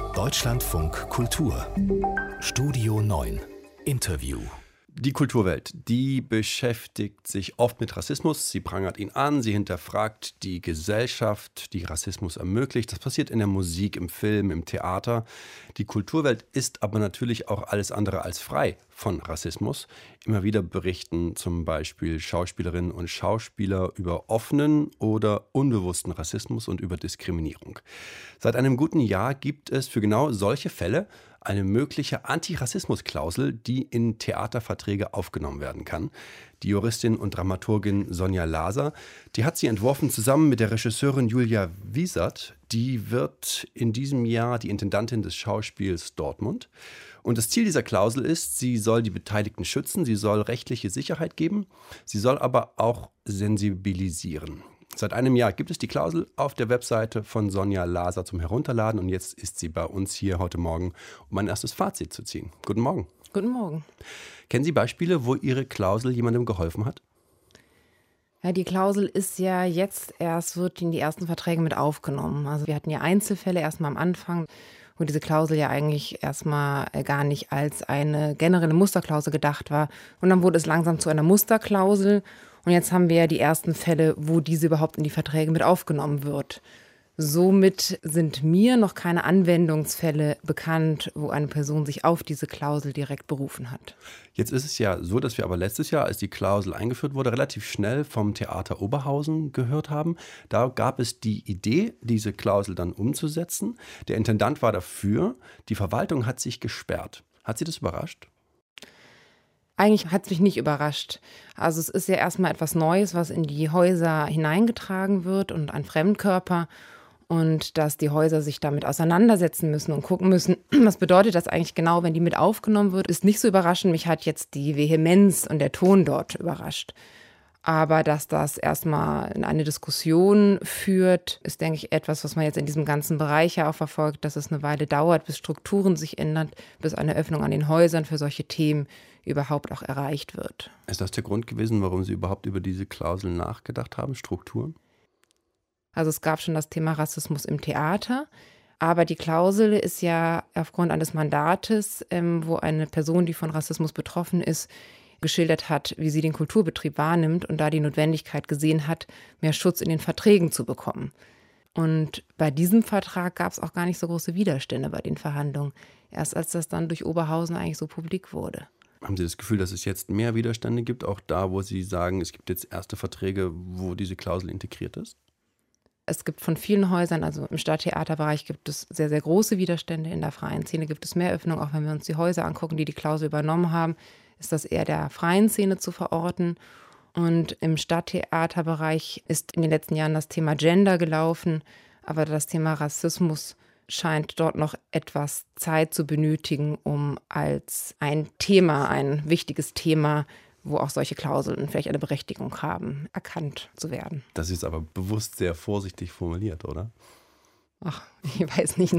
Deutschlandfunk Kultur Studio 9 Interview. Die Kulturwelt, die beschäftigt sich oft mit Rassismus. Sie prangert ihn an, sie hinterfragt die Gesellschaft, die Rassismus ermöglicht. Das passiert in der Musik, im Film, im Theater. Die Kulturwelt ist aber natürlich auch alles andere als frei von Rassismus. Immer wieder berichten zum Beispiel Schauspielerinnen und Schauspieler über offenen oder unbewussten Rassismus und über Diskriminierung. Seit einem guten Jahr gibt es für genau solche Fälle eine mögliche Antirassismusklausel, die in Theaterverträge aufgenommen werden kann. Die Juristin und Dramaturgin Sonja Laser, die hat sie entworfen zusammen mit der Regisseurin Julia Wiesert. Die wird in diesem Jahr die Intendantin des Schauspiels Dortmund. Und das Ziel dieser Klausel ist, sie soll die Beteiligten schützen, sie soll rechtliche Sicherheit geben, sie soll aber auch sensibilisieren. Seit einem Jahr gibt es die Klausel auf der Webseite von Sonja Laser zum Herunterladen und jetzt ist sie bei uns hier heute Morgen, um ein erstes Fazit zu ziehen. Guten Morgen. Guten Morgen. Kennen Sie Beispiele, wo Ihre Klausel jemandem geholfen hat? Ja, die Klausel ist ja jetzt erst, wird in die ersten Verträge mit aufgenommen. Also wir hatten ja Einzelfälle erstmal am Anfang, wo diese Klausel ja eigentlich erstmal gar nicht als eine generelle Musterklausel gedacht war. Und dann wurde es langsam zu einer Musterklausel. Und jetzt haben wir ja die ersten Fälle, wo diese überhaupt in die Verträge mit aufgenommen wird. Somit sind mir noch keine Anwendungsfälle bekannt, wo eine Person sich auf diese Klausel direkt berufen hat. Jetzt ist es ja so, dass wir aber letztes Jahr, als die Klausel eingeführt wurde, relativ schnell vom Theater Oberhausen gehört haben. Da gab es die Idee, diese Klausel dann umzusetzen. Der Intendant war dafür. Die Verwaltung hat sich gesperrt. Hat Sie das überrascht? Eigentlich hat es mich nicht überrascht. Also es ist ja erstmal etwas Neues, was in die Häuser hineingetragen wird und ein Fremdkörper. Und dass die Häuser sich damit auseinandersetzen müssen und gucken müssen, was bedeutet das eigentlich genau, wenn die mit aufgenommen wird, ist nicht so überraschend. Mich hat jetzt die Vehemenz und der Ton dort überrascht. Aber dass das erstmal in eine Diskussion führt, ist, denke ich, etwas, was man jetzt in diesem ganzen Bereich ja auch verfolgt, dass es eine Weile dauert, bis Strukturen sich ändern, bis eine Öffnung an den Häusern für solche Themen überhaupt auch erreicht wird. Ist das der Grund gewesen, warum Sie überhaupt über diese Klausel nachgedacht haben, Strukturen? Also es gab schon das Thema Rassismus im Theater, aber die Klausel ist ja aufgrund eines Mandates, wo eine Person, die von Rassismus betroffen ist, geschildert hat, wie sie den Kulturbetrieb wahrnimmt und da die Notwendigkeit gesehen hat, mehr Schutz in den Verträgen zu bekommen. Und bei diesem Vertrag gab es auch gar nicht so große Widerstände bei den Verhandlungen, erst als das dann durch Oberhausen eigentlich so publik wurde. Haben Sie das Gefühl, dass es jetzt mehr Widerstände gibt, auch da, wo Sie sagen, es gibt jetzt erste Verträge, wo diese Klausel integriert ist? Es gibt von vielen Häusern, also im Stadttheaterbereich gibt es sehr, sehr große Widerstände. In der freien Szene gibt es mehr Öffnung. Auch wenn wir uns die Häuser angucken, die die Klausel übernommen haben, ist das eher der freien Szene zu verorten. Und im Stadttheaterbereich ist in den letzten Jahren das Thema Gender gelaufen. Aber das Thema Rassismus scheint dort noch etwas Zeit zu benötigen, um als ein Thema, ein wichtiges Thema, wo auch solche Klauseln vielleicht eine Berechtigung haben, erkannt zu werden. Das ist aber bewusst sehr vorsichtig formuliert, oder? Ach, ich weiß nicht.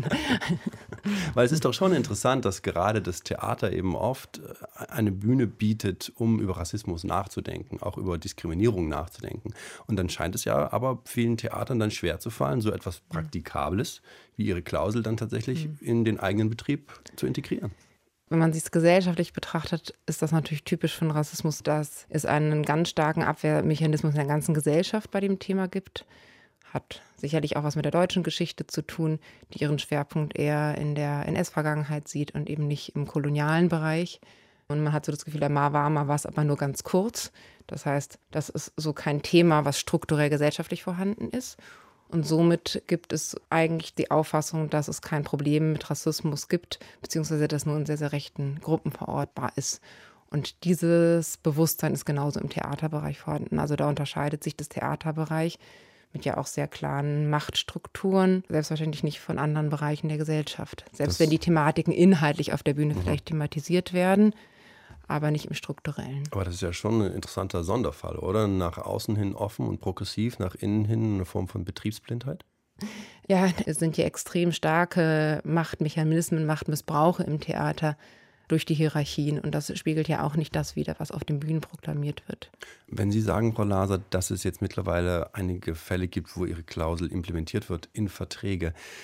Weil es ist doch schon interessant, dass gerade das Theater eben oft eine Bühne bietet, um über Rassismus nachzudenken, auch über Diskriminierung nachzudenken. Und dann scheint es ja aber vielen Theatern dann schwer zu fallen, so etwas Praktikables wie ihre Klausel dann tatsächlich in den eigenen Betrieb zu integrieren. Wenn man sich es gesellschaftlich betrachtet, ist das natürlich typisch für den Rassismus, dass es einen ganz starken Abwehrmechanismus in der ganzen Gesellschaft bei dem Thema gibt. Hat sicherlich auch was mit der deutschen Geschichte zu tun, die ihren Schwerpunkt eher in der NS-Vergangenheit sieht und eben nicht im kolonialen Bereich. Und man hat so das Gefühl, mal war es aber nur ganz kurz. Das heißt, das ist so kein Thema, was strukturell gesellschaftlich vorhanden ist. Und somit gibt es eigentlich die Auffassung, dass es kein Problem mit Rassismus gibt, beziehungsweise dass nur in sehr, sehr rechten Gruppen verortbar ist. Und dieses Bewusstsein ist genauso im Theaterbereich vorhanden. Also da unterscheidet sich das Theaterbereich mit ja auch sehr klaren Machtstrukturen, selbstverständlich nicht von anderen Bereichen der Gesellschaft. Selbst wenn die Thematiken inhaltlich auf der Bühne vielleicht thematisiert werden, aber nicht im Strukturellen. Aber das ist ja schon ein interessanter Sonderfall, oder? Nach außen hin offen und progressiv, nach innen hin eine Form von Betriebsblindheit? Ja, es sind ja extrem starke Machtmechanismen, Machtmissbrauche im Theater durch die Hierarchien. Und das spiegelt ja auch nicht das wider, was auf den Bühnen proklamiert wird. Wenn Sie sagen, Frau Laser, dass es jetzt mittlerweile einige Fälle gibt, wo Ihre Klausel implementiert wird in Verträge,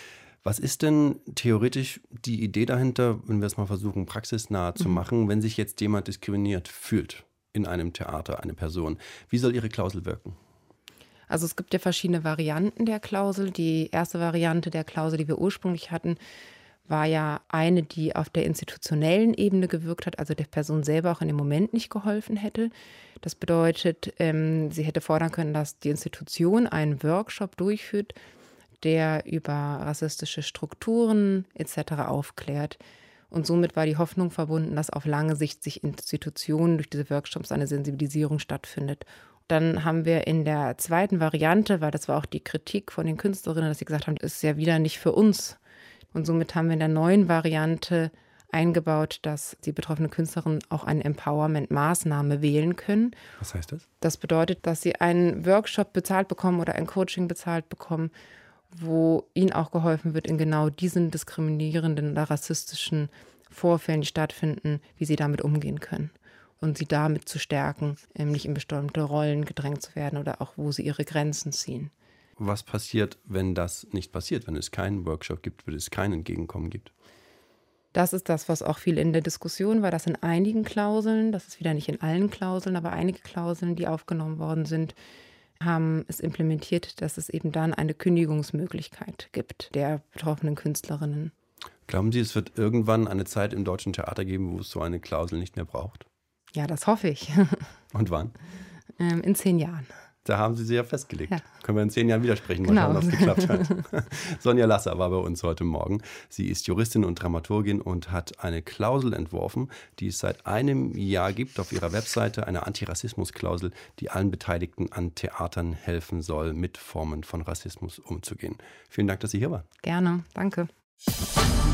Was ist denn theoretisch die Idee dahinter, wenn wir es mal versuchen, praxisnah zu machen, wenn sich jetzt jemand diskriminiert fühlt in einem Theater, eine Person? Wie soll Ihre Klausel wirken? Also es gibt ja verschiedene Varianten der Klausel. Die erste Variante der Klausel, die wir ursprünglich hatten, war ja eine, die auf der institutionellen Ebene gewirkt hat, also der Person selber auch in dem Moment nicht geholfen hätte. Das bedeutet, sie hätte fordern können, dass die Institution einen Workshop durchführt, der über rassistische Strukturen etc. aufklärt. Und somit war die Hoffnung verbunden, dass auf lange Sicht sich Institutionen durch diese Workshops eine Sensibilisierung stattfindet. Dann haben wir in der zweiten Variante, weil das war auch die Kritik von den Künstlerinnen, dass sie gesagt haben, das ist ja wieder nicht für uns. Und somit haben wir in der neuen Variante eingebaut, dass die betroffenen Künstlerinnen auch eine Empowerment-Maßnahme wählen können. Was heißt das? Das bedeutet, dass sie einen Workshop bezahlt bekommen oder ein Coaching bezahlt bekommen, wo ihnen auch geholfen wird, in genau diesen diskriminierenden oder rassistischen Vorfällen, die stattfinden, wie sie damit umgehen können. Und sie damit zu stärken, nicht in bestimmte Rollen gedrängt zu werden oder auch, wo sie ihre Grenzen ziehen. Was passiert, wenn das nicht passiert, wenn es keinen Workshop gibt, wenn es kein Entgegenkommen gibt? Das ist das, was auch viel in der Diskussion war, dass in einigen Klauseln, das ist wieder nicht in allen Klauseln, aber einige Klauseln, die aufgenommen worden sind, haben es implementiert, dass es eben dann eine Kündigungsmöglichkeit gibt der betroffenen Künstlerinnen. Glauben Sie, es wird irgendwann eine Zeit im deutschen Theater geben, wo es so eine Klausel nicht mehr braucht? Ja, das hoffe ich. Und wann? In 10 Jahren. Da haben Sie sich ja festgelegt. Ja. Können wir in 10 Jahren widersprechen, mal Genau. schauen, ob es geklappt hat. Sonja Lasser war bei uns heute Morgen. Sie ist Juristin und Dramaturgin und hat eine Klausel entworfen, die es seit einem Jahr gibt auf ihrer Webseite, eine Antirassismus-Klausel, die allen Beteiligten an Theatern helfen soll, mit Formen von Rassismus umzugehen. Vielen Dank, dass Sie hier waren. Gerne, danke.